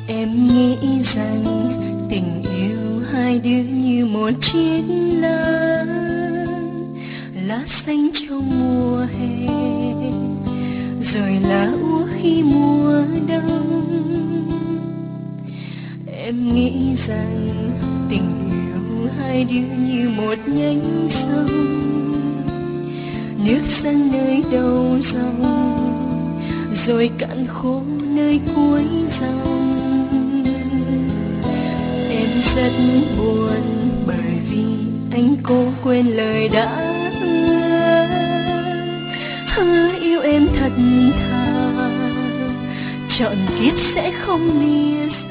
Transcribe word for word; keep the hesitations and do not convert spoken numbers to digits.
Em nghĩ rằng tình yêu hai đứa như một chiếc lá, lá xanh trong mùa hè, rồi lá úa khi mùa đông. Em nghĩ rằng tình yêu hai đứa như một nhánh sông, nước dâng nơi đầu dòng, rồi cạn khô nơi cuối dòng. Em rất buồn bởi vì anh cố quên lời đã hứa, hứa yêu em thật thà, trọn kiếp sẽ không lìa